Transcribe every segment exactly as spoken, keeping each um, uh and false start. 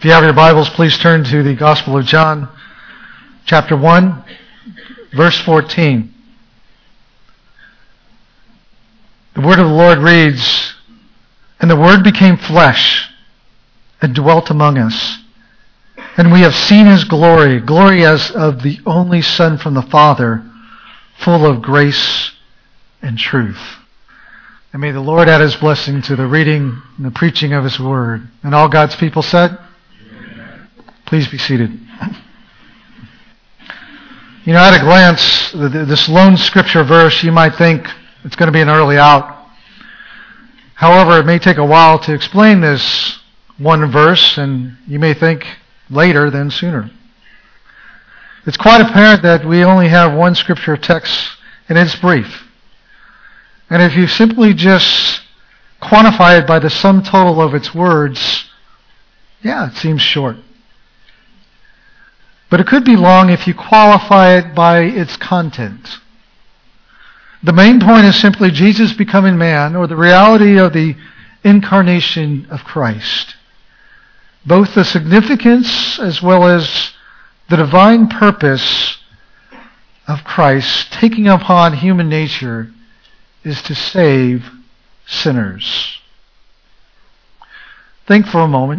If you have your Bibles, please turn to the Gospel of John, chapter one, verse fourteen. The word of the Lord reads, "And the Word became flesh and dwelt among us. And we have seen His glory, glory as of the only Son from the Father, full of grace and truth." And may the Lord add His blessing to the reading and the preaching of His Word. And all God's people said, Amen. Please be seated. You know, at a glance, this lone scripture verse, you might think it's going to be an early out. However, it may take a while to explain this one verse, and you may think later than sooner. It's quite apparent that we only have one scripture text, and it's brief. And if you simply just quantify it by the sum total of its words, yeah, it seems short. But it could be long if you qualify it by its content. The main point is simply Jesus becoming man, or the reality of the incarnation of Christ. Both the significance as well as the divine purpose of Christ taking upon human nature is to save sinners. Think for a moment.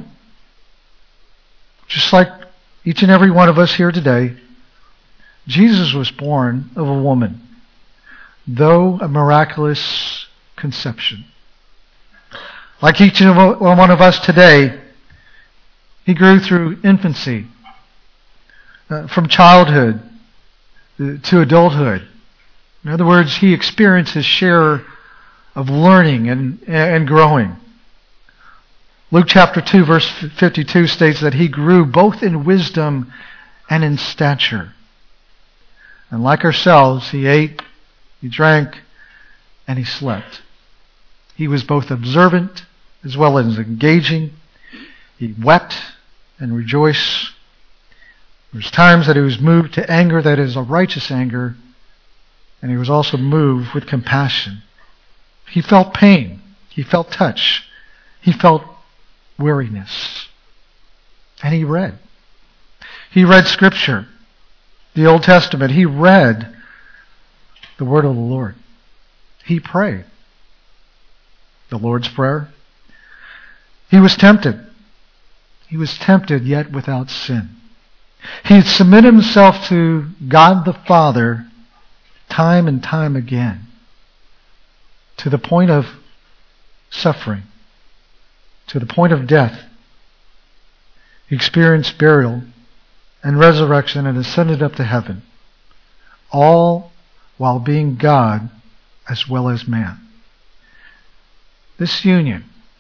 Just like each and every one of us here today, Jesus was born of a woman, though a miraculous conception. Like each and every one of us today, He grew through infancy, uh, from childhood to adulthood. In other words, He experienced His share of learning and, and growing. Luke chapter two, verse fifty-two states that He grew both in wisdom and in stature. And like ourselves, He ate, He drank, and He slept. He was both observant as well as engaging. He wept and rejoiced. There's times that He was moved to anger that is a righteous anger, and He was also moved with compassion. He felt pain. He felt touch. He felt weariness. And He read. He read Scripture, the Old Testament. He read the Word of the Lord. He prayed the Lord's Prayer. He was tempted. He was tempted yet without sin. He submitted Himself to God the Father time and time again, to the point of suffering, to the point of death. He experienced burial and resurrection and ascended up to heaven, all while being God as well as man. This union,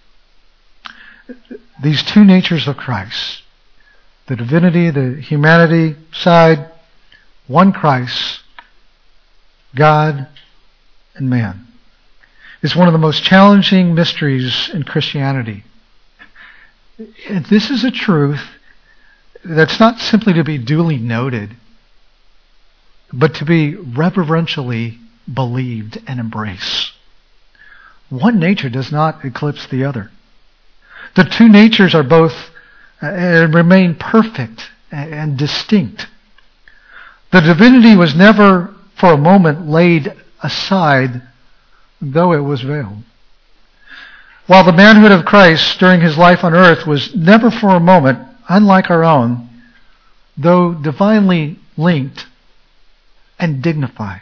these two natures of Christ, the divinity, the humanity side, one Christ, God and man, is one of the most challenging mysteries in Christianity. And this is a truth that's not simply to be duly noted, but to be reverentially believed and embraced. One nature does not eclipse the other. The two natures are both and uh, remain perfect and distinct. The divinity was never for a moment laid aside, though it was veiled. While the manhood of Christ during His life on earth was never for a moment, unlike our own, though divinely linked and dignified.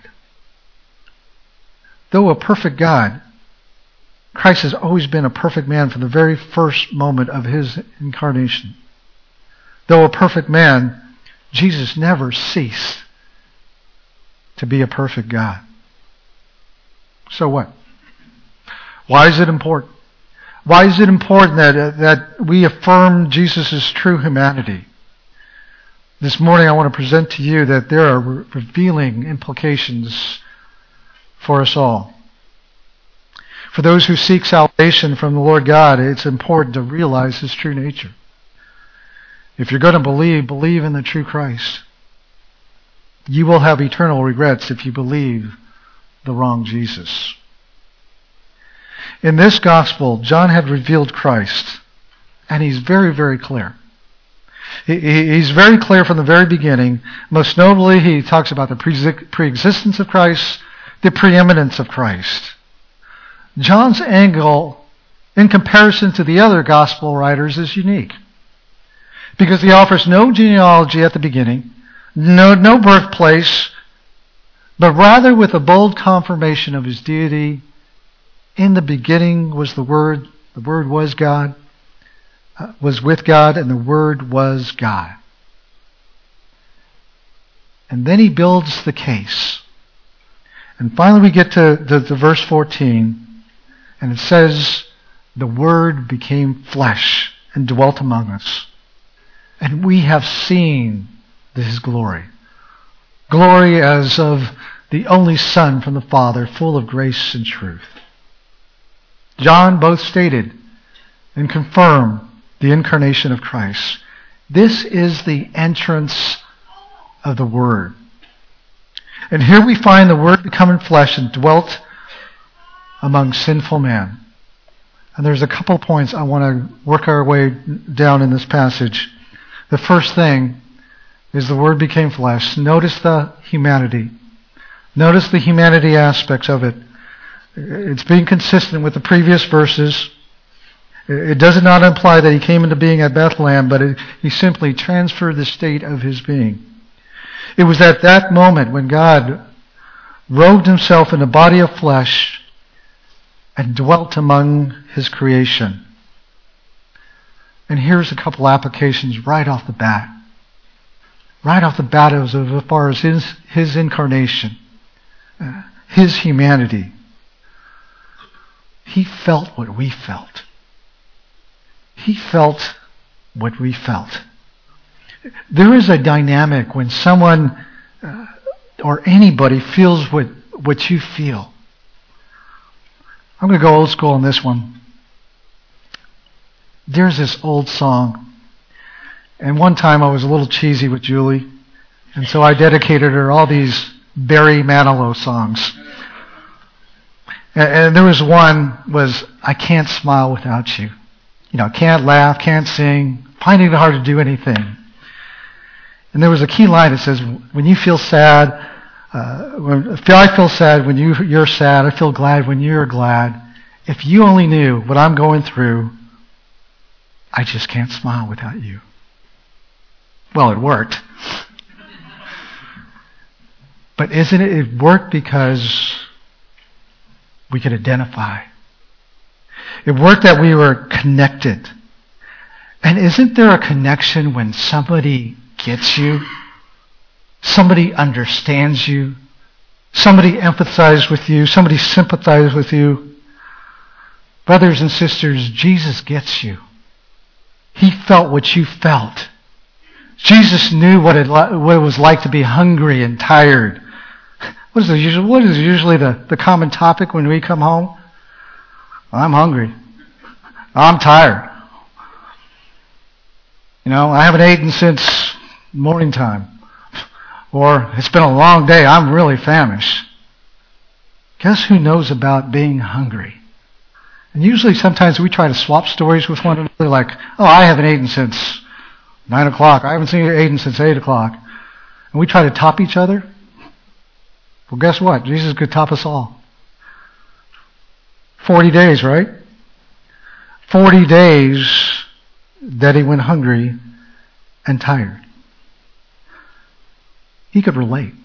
Though a perfect God, Christ has always been a perfect man from the very first moment of His incarnation. Though a perfect man, Jesus never ceased to be a perfect God. So what? Why is it important? Why is it important that, uh, that we affirm Jesus' true humanity? This morning I want to present to you that there are re- revealing implications for us all. For those who seek salvation from the Lord God, it's important to realize His true nature. If you're going to believe, believe in the true Christ. You will have eternal regrets if you believe the wrong Jesus. In this gospel, John had revealed Christ, and he's very, very clear. He, he's very clear from the very beginning. Most notably, he talks about the pre- pre-existence of Christ, the preeminence of Christ. John's angle, in comparison to the other gospel writers, is unique. Because he offers no genealogy at the beginning, no, no birthplace, but rather with a bold confirmation of his deity. In the beginning was the Word, the Word was God, uh, was with God, and the Word was God. And then he builds the case. And finally we get to, to, to verse fourteen, and it says, the Word became flesh and dwelt among us. And we have seen his glory. Glory as of the only Son from the Father, full of grace and truth. John both stated and confirmed the incarnation of Christ. This is the entrance of the Word. And here we find the Word becoming flesh and dwelt among sinful man. And there's a couple points I want to work our way down in this passage. The first thing is the Word became flesh. Notice the humanity. Notice the humanity aspects of it. It's being consistent with the previous verses. It does not imply that he came into being at Bethlehem, but it, he simply transferred the state of his being. It was at that moment when God robed himself in a body of flesh and dwelt among his creation. And here's a couple applications right off the bat. Right off the bat as far as his, his incarnation, uh, his humanity. He felt what we felt. He felt what we felt. There is a dynamic when someone uh, or anybody feels what, what you feel. I'm going to go old school on this one. There's this old song. And one time I was a little cheesy with Julie. And so I dedicated her all these Barry Manilow songs. And, and there was one was, I can't smile without you. You know, can't laugh, can't sing, finding it hard to do anything. And there was a key line that says, when you feel sad, uh, when I feel sad when you, you're sad, I feel glad when you're glad. If you only knew what I'm going through, I just can't smile without you. Well, it worked. But isn't it, it worked because we could identify. It worked that we were connected. And isn't there a connection when somebody gets you? Somebody understands you? Somebody empathizes with you? Somebody sympathizes with you? Brothers and sisters, Jesus gets you. He felt what you felt. Jesus knew what it, what it was like to be hungry and tired. What is, the usual, what is usually the, the common topic when we come home? I'm hungry. I'm tired. You know, I haven't eaten since morning time. Or it's been a long day. I'm really famished. Guess who knows about being hungry? And usually sometimes we try to swap stories with one another like, oh, I haven't eaten since nine o'clock. I haven't seen you eaten since eight o'clock. And we try to top each other. Well, guess what? Jesus could top us all. Forty days, right? Forty days that he went hungry and tired. He could relate.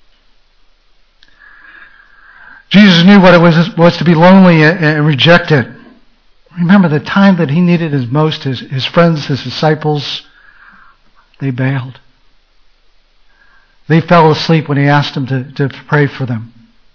Jesus knew what it was, was to be lonely and rejected. Remember the time that he needed his most, his, his friends, his disciples, they bailed. They fell asleep when he asked them to, to pray for them.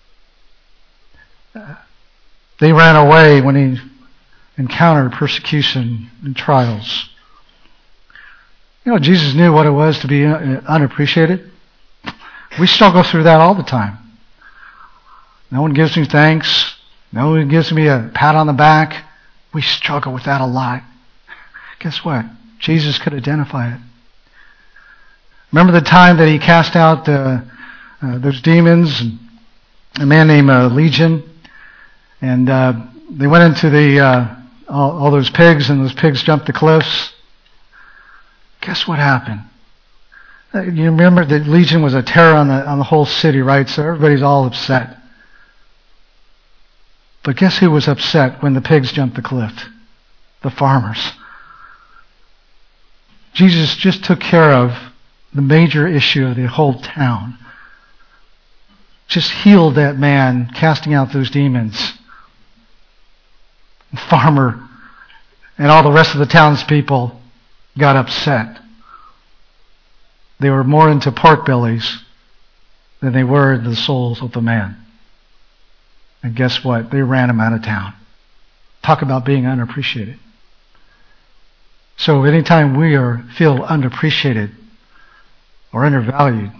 They ran away when he encountered persecution and trials. You know, Jesus knew what it was to be unappreciated. We struggle through that all the time. No one gives me thanks. No one gives me a pat on the back. We struggle with that a lot. Guess what? Jesus could identify it. Remember the time that he cast out uh, uh, those demons? And a man named uh, Legion. And uh, they went into the uh, all, all those pigs, and those pigs jumped the cliffs. guess what happened? You remember that Legion was a terror on the on the whole city, right? So everybody's all upset. But guess who was upset when the pigs jumped the cliff? The farmers. Jesus just took care of the major issue of the whole town. Just healed that man, casting out those demons. The farmer and all the rest of the townspeople got upset. They were more into pork bellies than they were into the souls of the man. And guess what? They ran him out of town. Talk about being unappreciated. So anytime we are feel unappreciated or undervalued,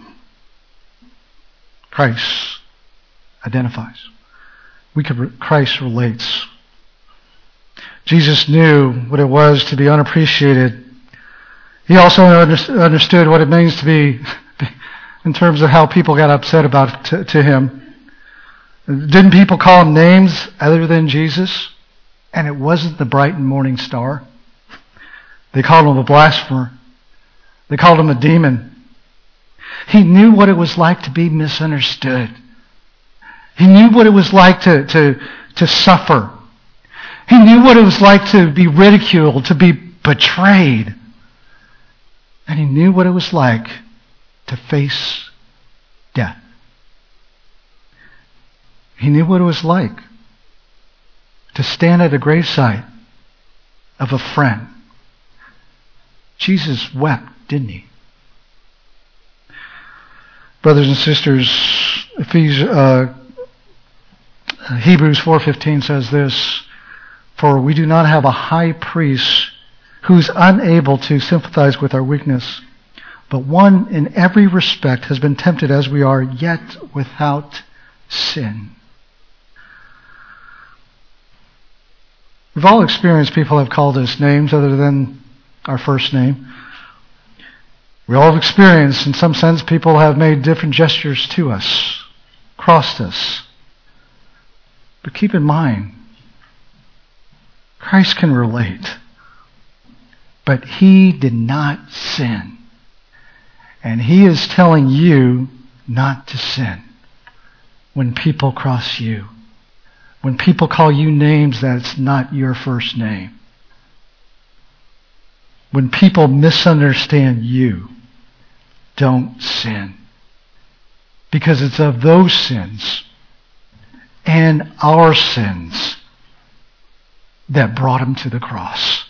Christ identifies. We could, Christ relates. Jesus knew what it was to be unappreciated. He also understood what it means to be, in terms of how people got upset about it to, to him. Didn't people call him names other than Jesus? And it wasn't the bright and morning star. They called him a blasphemer. They called him a demon. He knew what it was like to be misunderstood. He knew what it was like to, to, to suffer. He knew what it was like to be ridiculed, to be betrayed. And he knew what it was like to face death. He knew what it was like to stand at a gravesite of a friend. Jesus wept, didn't he? Brothers and sisters, Ephesians, uh, Hebrews four fifteen says this, "For we do not have a high priest who is unable to sympathize with our weakness, but one in every respect has been tempted as we are, yet without sin." We've all experienced people have called us names other than our first name. We all have experienced, in some sense, people have made different gestures to us, crossed us. But keep in mind, Christ can relate. But he did not sin. And he is telling you not to sin when people cross you. When people call you names that's not your first name. When people misunderstand you, don't sin. Because it's of those sins and our sins that brought him to the cross.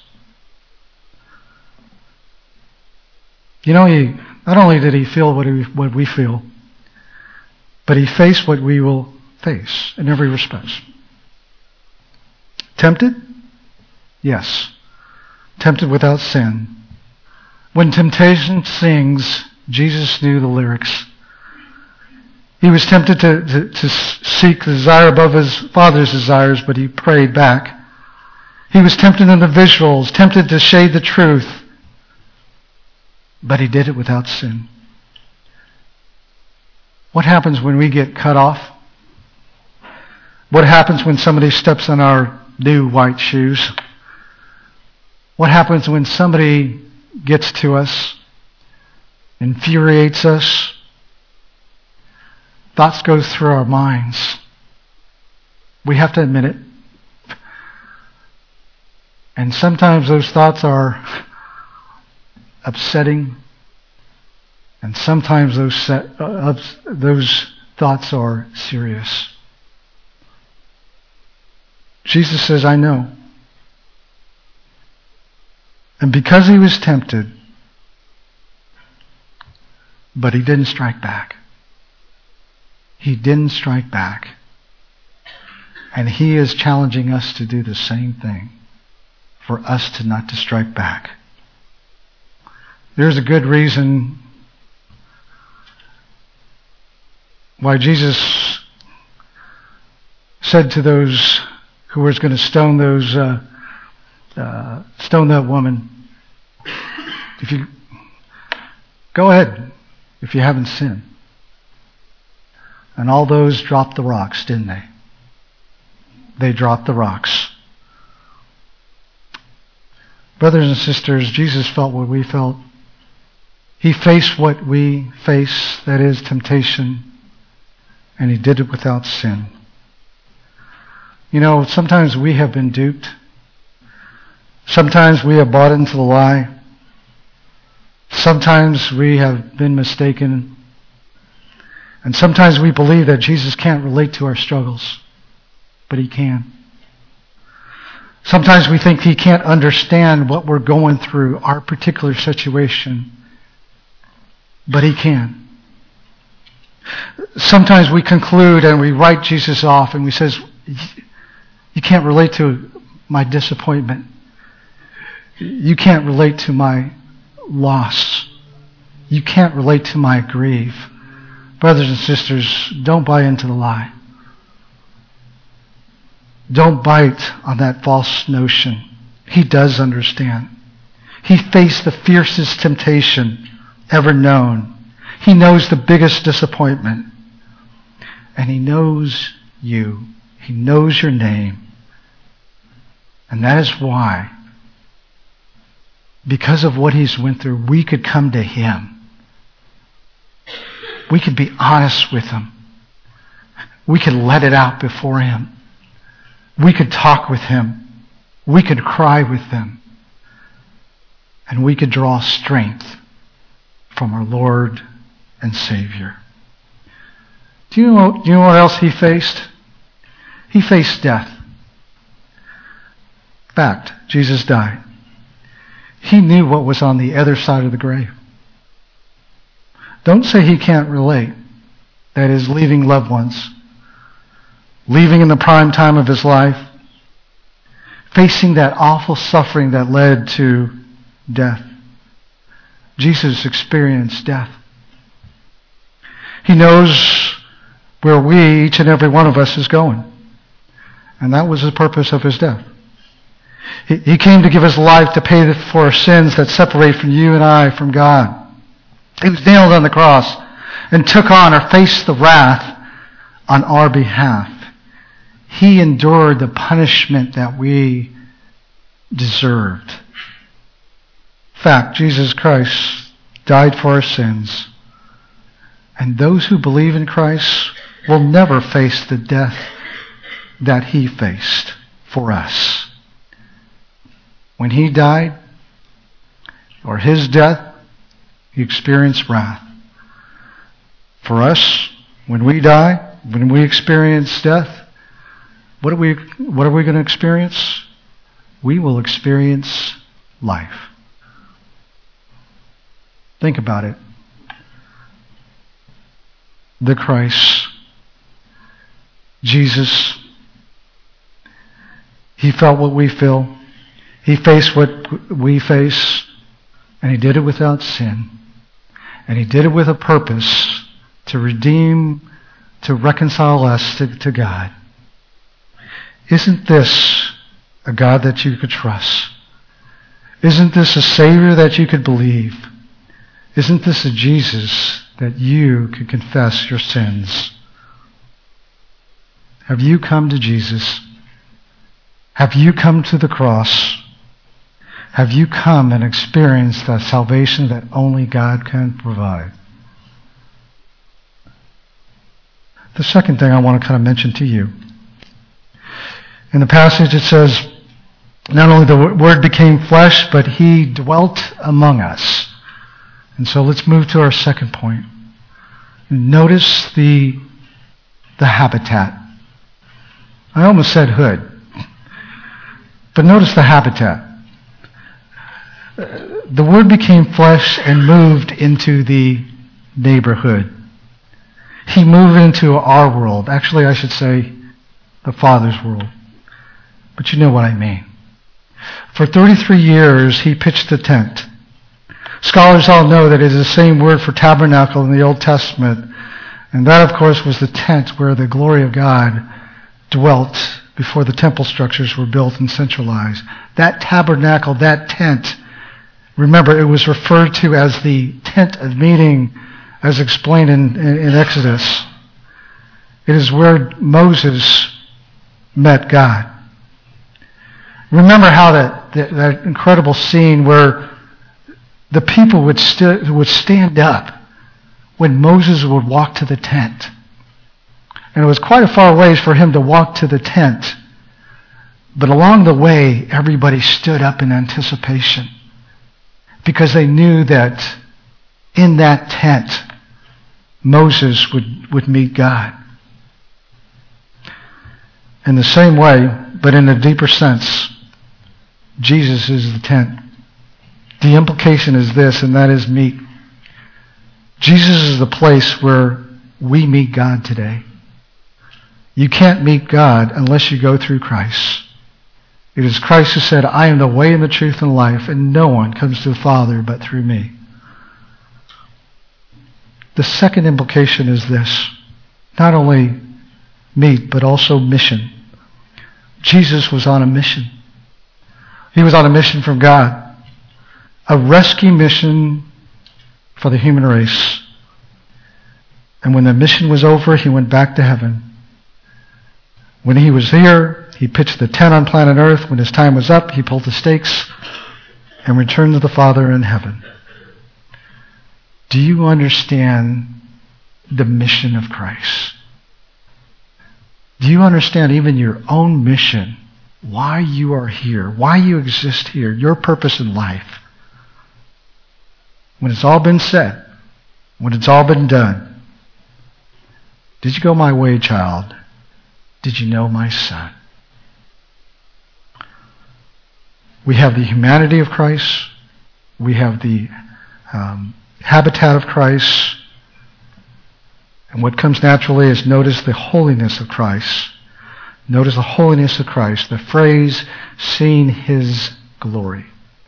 You know, he not only did he feel what, he, what we feel, but he faced what we will face in every respect. Tempted? Yes. Tempted without sin. When temptation sings, Jesus knew the lyrics. He was tempted to, to, to seek desire above his Father's desires, but he prayed back. He was tempted in the visuals, tempted to shade the truth, but he did it without sin. What happens when we get cut off? What happens when somebody steps on our new white shoes? What happens when somebody gets to us, infuriates us? Thoughts go through our minds. We have to admit it. And sometimes those thoughts are upsetting, and sometimes those set, uh, those thoughts are serious. Jesus says, I know. And because he was tempted, but he didn't strike back. He didn't strike back. And he is challenging us to do the same thing, for us to not to strike back. There's a good reason why Jesus said to those who was going to stone those uh, uh, stone that woman, if you go ahead, if you haven't sinned. And all those dropped the rocks, didn't they? They dropped the rocks. Brothers and sisters, Jesus felt what we felt. He faced what we face, that is temptation, and he did it without sin. You know, sometimes we have been duped. Sometimes we have bought into the lie. Sometimes we have been mistaken. And sometimes we believe that Jesus can't relate to our struggles, but he can. Sometimes we think he can't understand what we're going through, our particular situation, but he can. Sometimes we conclude and we write Jesus off and we say, you can't relate to my disappointment. You can't relate to my loss. You can't relate to my grief. Brothers and sisters, don't buy into the lie. Don't bite on that false notion. He does understand. He faced the fiercest temptation ever known. He knows the biggest disappointment. And he knows you. He knows your name. And that is why, because of what he's went through, we could come to him. We could be honest with him. We could let it out before him. We could talk with him. We could cry with him. And we could draw strength from our Lord and Savior. Do you know, do you know what else he faced? He faced death. Fact, Jesus died. He knew what was on the other side of the grave. Don't say he can't relate. That is, leaving loved ones, leaving in the prime time of his life, facing that awful suffering that led to death. Jesus experienced death. He knows where we, each and every one of us, is going. And that was the purpose of his death. He, he came to give his life to pay for our sins that separate from you and I from God. He was nailed on the cross and took on or faced the wrath on our behalf. He endured the punishment that we deserved. In fact, Jesus Christ died for our sins. And those who believe in Christ will never face the death that he faced for us. When he died, or his death, he experienced wrath. For us, when we die, when we experience death, what are we, what are we going to experience? We will experience life. Think about it. The Christ, Jesus, he felt what we feel. He faced what we face, and he did it without sin. And he did it with a purpose to redeem, to reconcile us to, to God. Isn't this a God that you could trust? Isn't this a Savior that you could believe? Isn't this a Jesus that you could confess your sins? Have you come to Jesus? Have you come to the cross? Have you come and experienced the salvation that only God can provide? The second thing I want to kind of mention to you. In the passage it says, not only the Word became flesh, but he dwelt among us. And so let's move to our second point. Notice the, the habitat. I almost said hood. But notice the habitat. The Word became flesh and moved into the neighborhood. He moved into our world. Actually, I should say the Father's world. But you know what I mean. For thirty-three years, he pitched a tent. Scholars all know that it is the same word for tabernacle in the Old Testament. And that, of course, was the tent where the glory of God dwelt before the temple structures were built and centralized. That tabernacle, that tent, remember, it was referred to as the tent of meeting, as explained in, in, in Exodus. It is where Moses met God. Remember how that, that, that incredible scene where the people would, st- would stand up when Moses would walk to the tent. And it was quite a far ways for him to walk to the tent. But along the way, everybody stood up in anticipation because they knew that in that tent, Moses would, would meet God. In the same way, but in a deeper sense, Jesus is the tent. The implication is this, and that is meet. Jesus is the place where we meet God today. You can't meet God unless you go through Christ. It is Christ who said, I am the way and the truth and life, and no one comes to the Father but through me. The second implication is this. Not only meet, but also mission. Jesus was on a mission. He was on a mission from God. A rescue mission for the human race. And when the mission was over, he went back to heaven. When he was here, he pitched the tent on planet Earth. When his time was up, he pulled the stakes and returned to the Father in heaven. Do you understand the mission of Christ? Do you understand even your own mission? Why you are here? Why you exist here? Your purpose in life? When it's all been said, when it's all been done, did you go my way, child? Did you know my son? We have the humanity of Christ. We have the um, habitat of Christ. And what comes naturally is notice the holiness of Christ. Notice the holiness of Christ. The phrase, seeing his glory.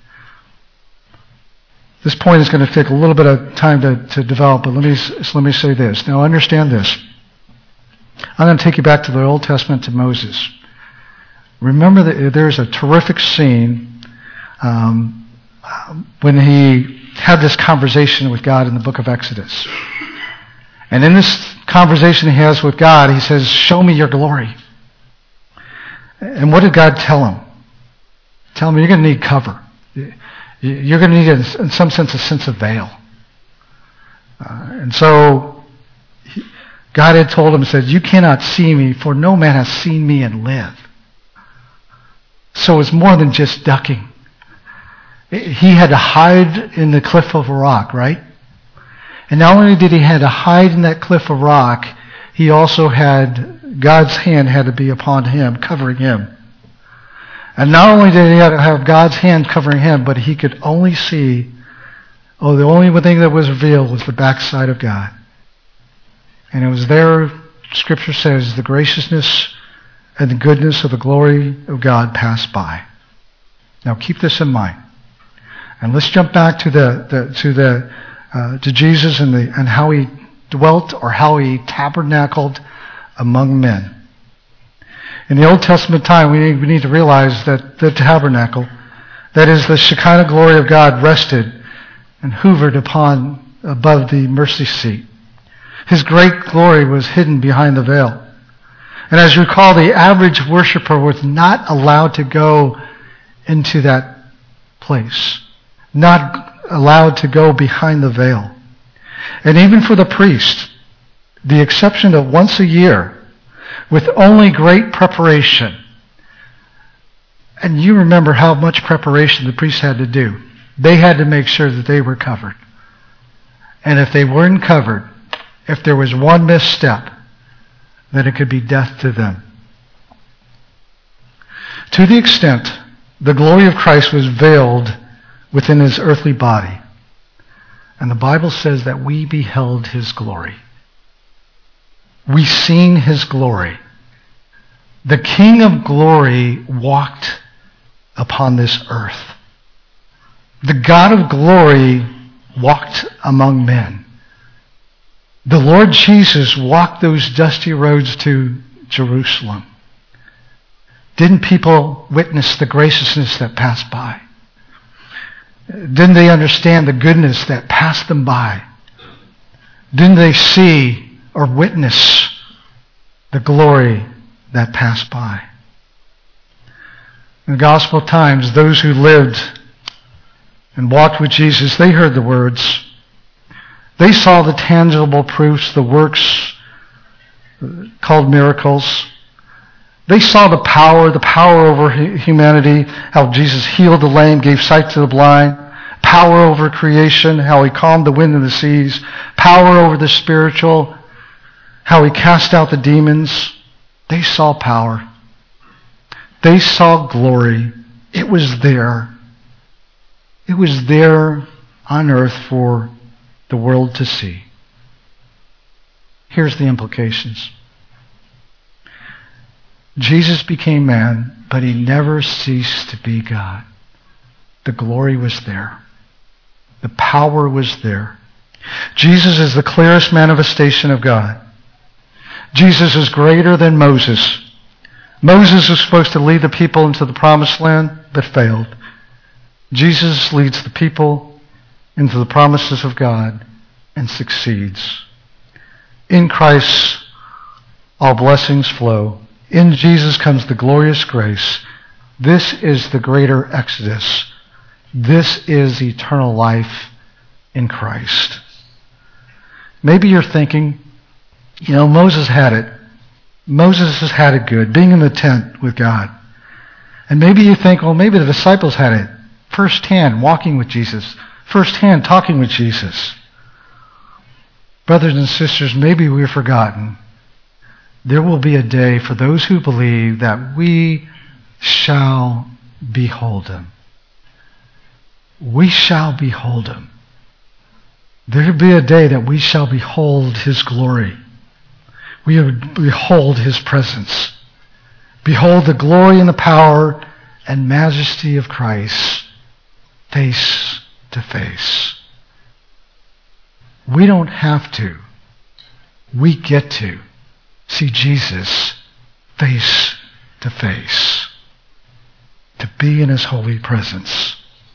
This point is going to take a little bit of time to, to develop, but let me, so let me say this. Now understand this. I'm going to take you back to the Old Testament to Moses. Remember that there's a terrific scene um, when he had this conversation with God in the book of Exodus. And in this conversation he has with God, he says, show me your glory. And what did God tell him? Tell him, you're going to need cover. You're going to need, in some sense, a sense of veil. Uh, and so he, God had told him, said, you cannot see me, for no man has seen me and live. So it's more than just ducking. He had to hide in the cliff of a rock, right? And not only did he have to hide in that cliff of rock, he also had, God's hand had to be upon him, covering him. And not only did he have God's hand covering him, but he could only see, oh, the only thing that was revealed was the backside of God. And it was there, Scripture says, the graciousness and the goodness of the glory of God passed by. Now keep this in mind. And let's jump back to the, the to the uh, to Jesus and the and how he dwelt or how he tabernacled among men. In the Old Testament time, we need, we need to realize that the tabernacle, that is the Shekinah glory of God, rested and hovered upon above the mercy seat. His great glory was hidden behind the veil. And as you recall, the average worshiper was not allowed to go into that place, not allowed to go behind the veil. And even for the priest, the exception of once a year, with only great preparation. And you remember how much preparation the priests had to do. They had to make sure that they were covered. And if they weren't covered, if there was one misstep, then it could be death to them. To the extent the glory of Christ was veiled within his earthly body. And the Bible says that we beheld his glory. We seen his glory. The King of glory walked upon this earth. The God of glory walked among men. The Lord Jesus walked those dusty roads to Jerusalem. Didn't people witness the graciousness that passed by? Didn't they understand the goodness that passed them by? Didn't they see or witness the glory that passed by? In the Gospel of Times, those who lived and walked with Jesus, they heard the words. They saw the tangible proofs, the works called miracles. They saw the power, the power over humanity, how Jesus healed the lame, gave sight to the blind, power over creation, how he calmed the wind and the seas, power over the spiritual, how he cast out the demons. They saw power. They saw glory. It was there. It was there on earth for the world to see. Here's the implications. Jesus became man, but he never ceased to be God. The glory was there. The power was there. Jesus is the clearest manifestation of God. Jesus is greater than Moses. Moses was supposed to lead the people into the promised land, but failed. Jesus leads the people into the promises of God and succeeds. In Christ, all blessings flow. In Jesus comes the glorious grace. This is the greater exodus. This is eternal life in Christ. Maybe you're thinking, you know, Moses had it. Moses has had it good, being in the tent with God. And maybe you think, well, maybe the disciples had it firsthand, walking with Jesus, firsthand talking with Jesus. Brothers and sisters, maybe we've forgotten. There will be a day for those who believe that we shall behold him. We shall behold him. There will be a day that we shall behold his glory. We will behold his presence. Behold the glory and the power and majesty of Christ face to face. We don't have to. We get to see Jesus face to face. To be in his holy presence.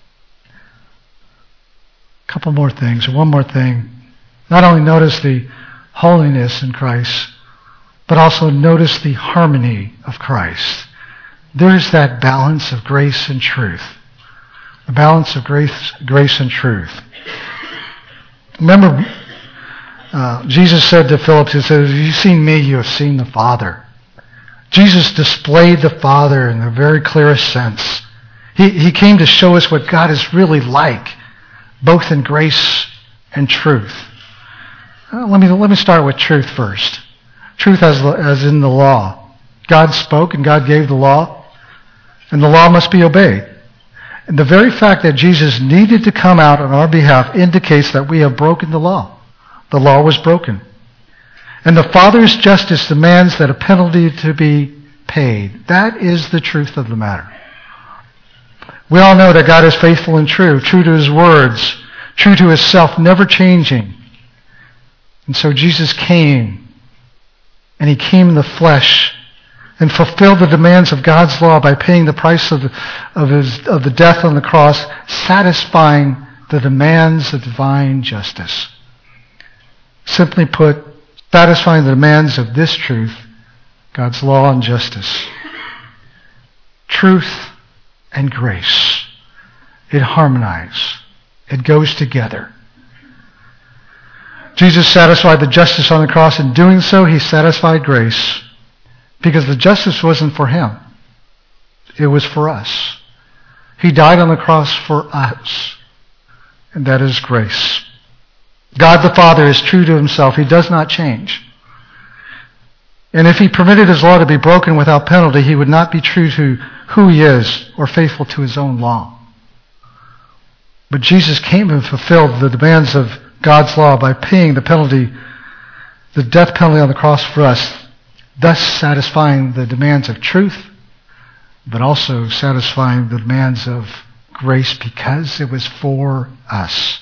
A couple more things, or one more thing. Not only notice the holiness in Christ, but also notice the harmony of Christ. There's that balance of grace and truth. The balance of grace, grace and truth. Remember, uh, Jesus said to Philip, he said, if you've seen me, you have seen the Father. Jesus displayed the Father in the very clearest sense. He, he came to show us what God is really like, both in grace and truth. Uh, let me let me start with truth first. Truth as, as in the law. God spoke and God gave the law, and the law must be obeyed. And the very fact that Jesus needed to come out on our behalf indicates that we have broken the law. The law was broken. And the Father's justice demands that a penalty to be paid. That is the truth of the matter. We all know that God is faithful and true, true to his words, true to himself, never changing. And so Jesus came, and he came in the flesh and fulfilled the demands of God's law by paying the price of the, of his of the death on the cross, satisfying the demands of divine justice. Simply put, satisfying the demands of this truth, God's law and justice. Truth and grace. It harmonize. It goes together. Jesus satisfied the justice on the cross. In doing so, he satisfied grace. Because the justice wasn't for him. It was for us. He died on the cross for us. And that is grace. God the Father is true to himself. He does not change. And if he permitted his law to be broken without penalty, he would not be true to who he is or faithful to his own law. But Jesus came and fulfilled the demands of God's law by paying the penalty, the death penalty on the cross for us, thus satisfying the demands of truth, but also satisfying the demands of grace because it was for us.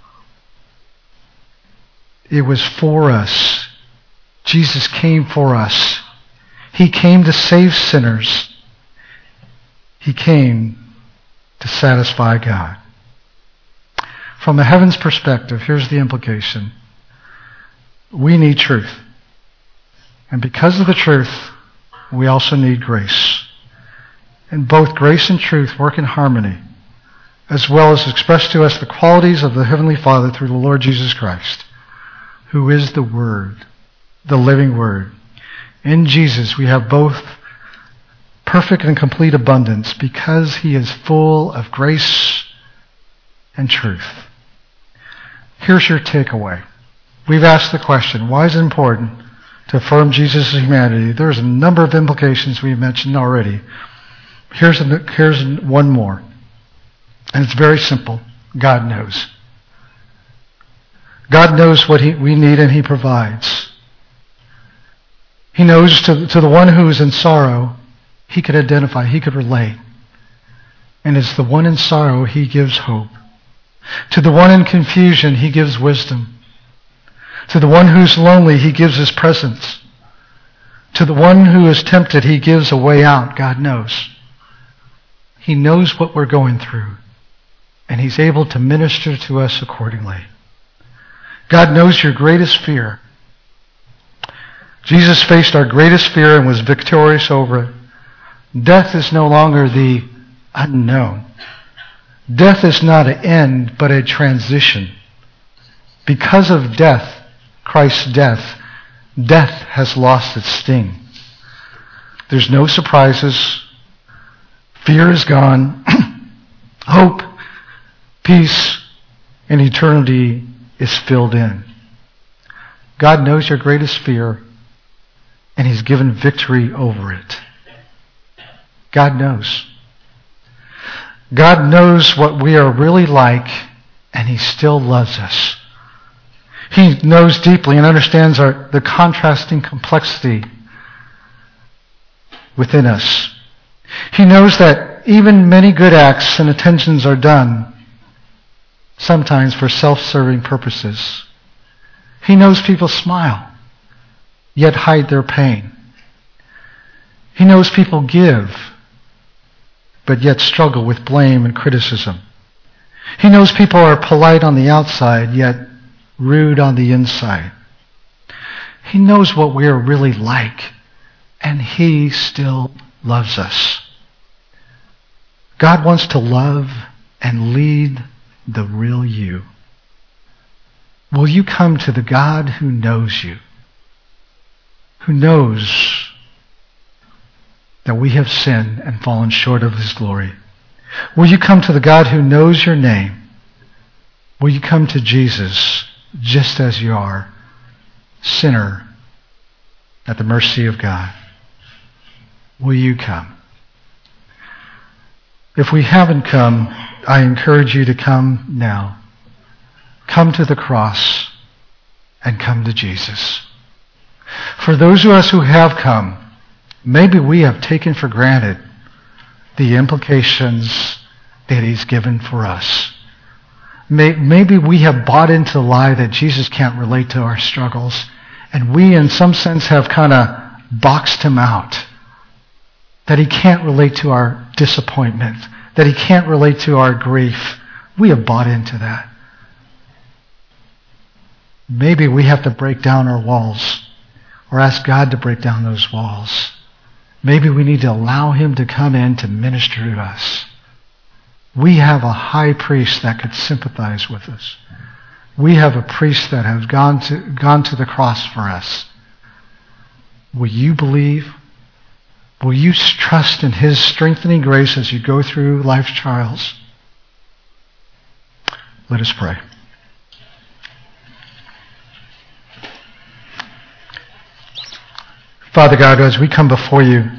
It was for us. Jesus came for us. He came to save sinners. He came to satisfy God. From a heaven's perspective, here's the implication. We need truth. And because of the truth, we also need grace. And both grace and truth work in harmony. as well as express to us the qualities of the Heavenly Father through the Lord Jesus Christ, who is the Word, the living Word. In Jesus we have both perfect and complete abundance because he is full of grace and truth. Here's your takeaway. We've asked the question, why is it important to affirm Jesus' humanity? There's a number of implications we've mentioned already. Here's, a, here's one more. And it's very simple. God knows. God knows what he, we need and he provides. He knows to, to the one who is in sorrow, he could identify, he could relate. And it's the one in sorrow he gives hope. To the one in confusion, he gives wisdom. To the one who's lonely, he gives his presence. To the one who is tempted, he gives a way out. God knows. He knows what we're going through. And he's able to minister to us accordingly. God knows your greatest fear. Jesus faced our greatest fear and was victorious over it. Death is no longer the unknown. Death is not an end, but a transition. Because of death, Christ's death, death has lost its sting. There's no surprises. Fear is gone. Hope, peace, and eternity is filled in. God knows your greatest fear, and he's given victory over it. God knows. God knows what we are really like, and he still loves us. He knows deeply and understands our, the contrasting complexity within us. He knows that even many good acts and intentions are done sometimes for self-serving purposes. He knows people smile, yet hide their pain. He knows people give, but yet struggle with blame and criticism. He knows people are polite on the outside, yet rude on the inside. He knows what we are really like, and he still loves us. God wants to love and lead the real you. Will you come to the God who knows you, who knows that we have sinned and fallen short of his glory? Will you come to the God who knows your name? Will you come to Jesus just as you are, sinner at the mercy of God? Will you come? If we haven't come, I encourage you to come now. Come to the cross and come to Jesus. For those of us who have come, maybe we have taken for granted the implications that he's given for us. Maybe we have bought into the lie that Jesus can't relate to our struggles, and we in some sense have kind of boxed him out. That he can't relate to our disappointment, that he can't relate to our grief. We have bought into that. Maybe we have to break down our walls or ask God to break down those walls. Maybe we need to allow him to come in to minister to us. We have a high priest that could sympathize with us. We have a priest that has gone to, gone to the cross for us. Will you believe? Will you trust in his strengthening grace as you go through life's trials? Let us pray. Father God, as we come before you,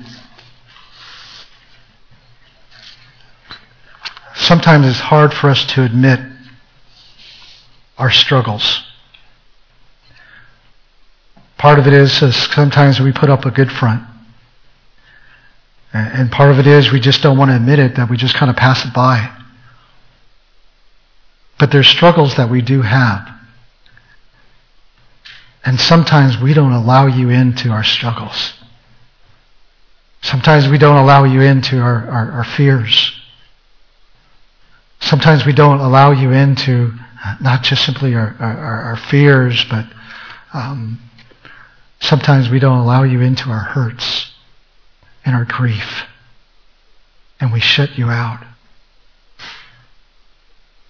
sometimes it's hard for us to admit our struggles. Part of it is, is sometimes we put up a good front. And part of it is we just don't want to admit it, that we just kind of pass it by. But there's struggles that we do have. And sometimes we don't allow you into our struggles. Sometimes we don't allow you into our, our, our fears. Sometimes we don't allow you into not just simply our, our, our fears, but um, sometimes we don't allow you into our hurts and our grief. And we shut you out.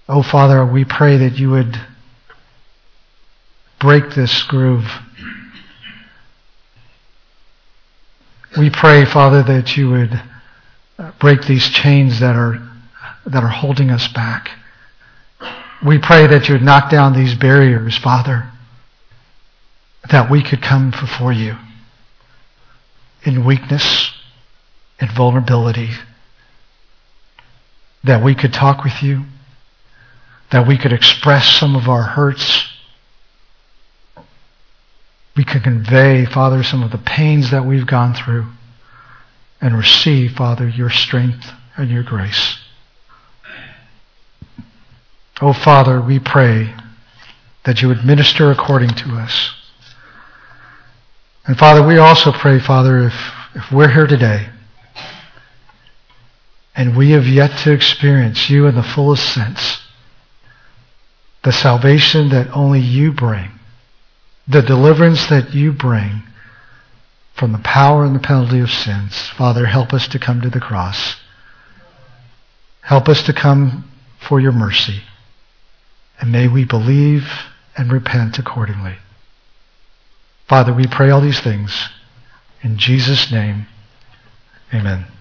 Oh, Father, we pray that you would break this groove. We pray, Father, that you would break these chains that are that are holding us back. We pray that you would knock down these barriers, Father, that we could come before you in weakness and vulnerability, that we could talk with you, that we could express some of our hurts. We could convey, Father, some of the pains that we've gone through and receive, Father, your strength and your grace. Oh, Father, we pray that you would minister according to us. And Father, we also pray, Father, if, if we're here today and we have yet to experience you in the fullest sense, the salvation that only you bring, the deliverance that you bring from the power and the penalty of sins, Father, help us to come to the cross. Help us to come for your mercy. And may we believe and repent accordingly. Father, we pray all these things in Jesus' name. Amen.